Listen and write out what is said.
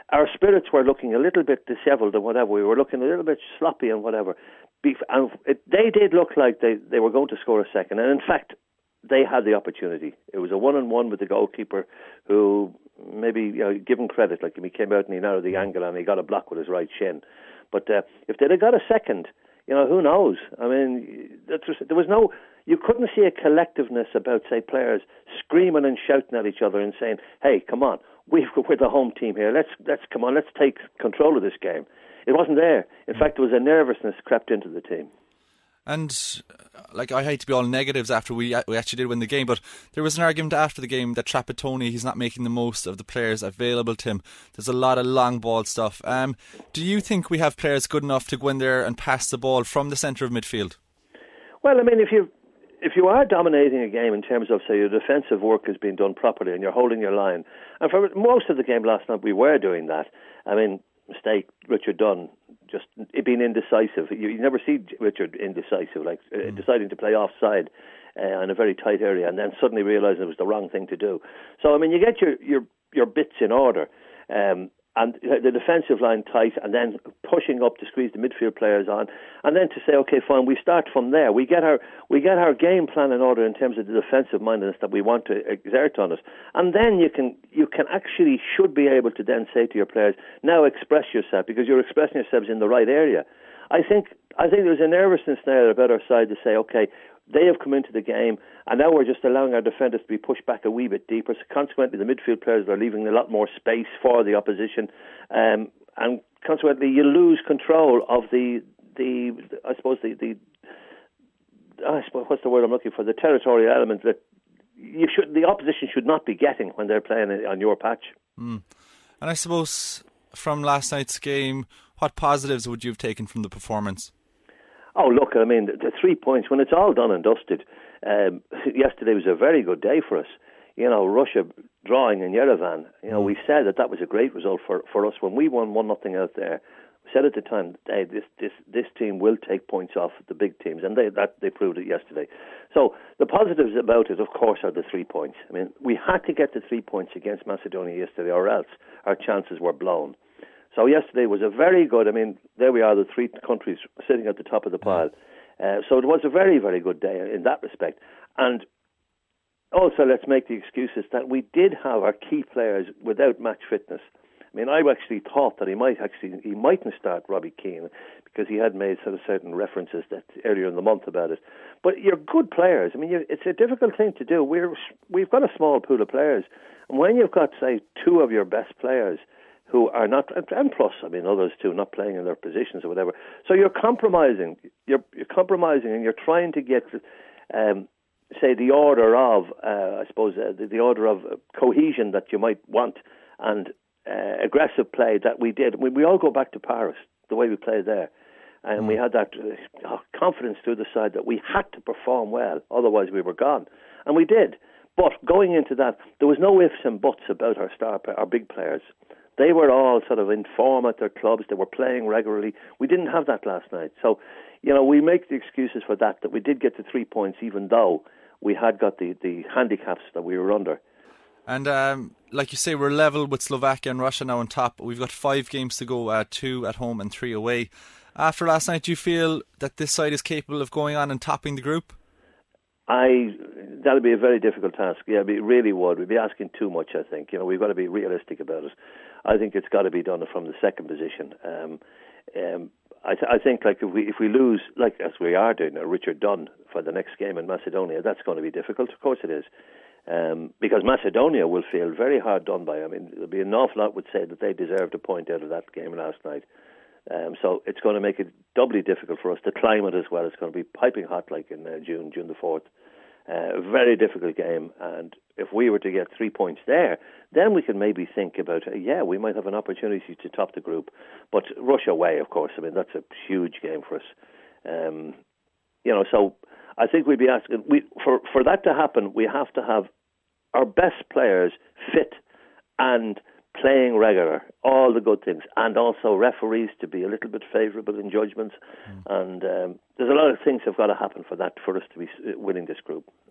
our spirits were looking a little bit dishevelled and whatever. We were looking a little bit sloppy and whatever. They did look like they were going to score a second. And in fact, they had the opportunity. It was a one-on-one with the goalkeeper who maybe, give him credit, like he came out and he narrowed the angle and he got a block with his right shin. But if they'd have got a second, who knows? I mean, there was no... You couldn't see a collectiveness about, say, players screaming and shouting at each other and saying, hey, come on, we're the home team here. Let's come on, let's take control of this game. It wasn't there. In fact, there was a nervousness crept into the team. And, I hate to be all negatives after we actually did win the game, but there was an argument after the game that Trapattoni, he's not making the most of the players available to him. There's a lot of long ball stuff. Do you think we have players good enough to go in there and pass the ball from the centre of midfield? Well, I mean, if you are dominating a game in terms of, say, your defensive work is being done properly and you're holding your line, and for most of the game last night we were doing that. I mean, mistake, Richard Dunn, just being indecisive. You never see Richard indecisive, deciding to play offside in a very tight area and then suddenly realising it was the wrong thing to do. So, I mean, you get your bits in order. And the defensive line tight, and then pushing up to squeeze the midfield players on, and then to say, okay, fine, we start from there. We get our game plan in order in terms of the defensive mindedness that we want to exert on it, and then you can actually should be able to then say to your players, now express yourself, because you're expressing yourselves in the right area. I think there's a nervousness there about our side to say, okay, they have come into the game, and now we're just allowing our defenders to be pushed back a wee bit deeper. So consequently, the midfield players are leaving a lot more space for the opposition, and consequently, you lose control of the what's the word I'm looking for? The territorial element that the opposition should not be getting when they're playing on your patch. And I suppose from last night's game, what positives would you have taken from the performance? Oh, look, I mean, the 3 points, when it's all done and dusted, yesterday was a very good day for us. Russia drawing in Yerevan, we said that was a great result for us when we won 1-0 out there. We said at the time, hey, this team will take points off the big teams, and they proved it yesterday. So the positives about it, of course, are the 3 points. I mean, we had to get the 3 points against Macedonia yesterday, or else our chances were blown. So yesterday was a very good, I mean, there we are, the 3 countries sitting at the top of the pile. So it was a very, very good day in that respect. And also, let's make the excuses that we did have our key players without match fitness. I mean, I actually thought that he mightn't start Robbie Keane, because he had made sort of certain references that earlier in the month about it. But you're good players. I mean, it's a difficult thing to do. We've got a small pool of players. And when you've got, say, 2 of your best players who are not, and plus, I mean, others too, not playing in their positions or whatever. So you're compromising. You're compromising, and you're trying to get, say, the order of, the order of cohesion that you might want, and aggressive play that we did. We all go back to Paris, the way we played there. And we had that confidence through the side that we had to perform well, otherwise we were gone. And we did. But going into that, there was no ifs and buts about our big players. They were all sort of in form at their clubs. They were playing regularly. We didn't have that last night. So, we make the excuses for that we did get the 3 points, even though we had got the handicaps that we were under. And like you say, we're level with Slovakia and Russia now on top. We've got 5 games to go, 2 at home and 3 away. After last night, do you feel that this side is capable of going on and topping the group? That'll be a very difficult task. Yeah, it really would. We'd be asking too much, I think. We've got to be realistic about it. I think it's got to be done from the second position. I think, if we lose, as we are doing, Richard Dunn for the next game in Macedonia, that's going to be difficult. Of course it is. Because Macedonia will feel very hard done by. I mean, there'll be an awful lot would say that they deserved a point out of that game last night. So it's going to make it doubly difficult for us. The climate as well, it's going to be piping hot like in June the 4th. A very difficult game, and if we were to get 3 points there, then we can maybe think about, we might have an opportunity to top the group. But Russia away, of course, I mean, that's a huge game for us. So I think we'd be asking, for that to happen, we have to have our best players fit and playing regular, all the good things, and also referees to be a little bit favourable in judgments. And there's a lot of things that have got to happen for us to be winning this group.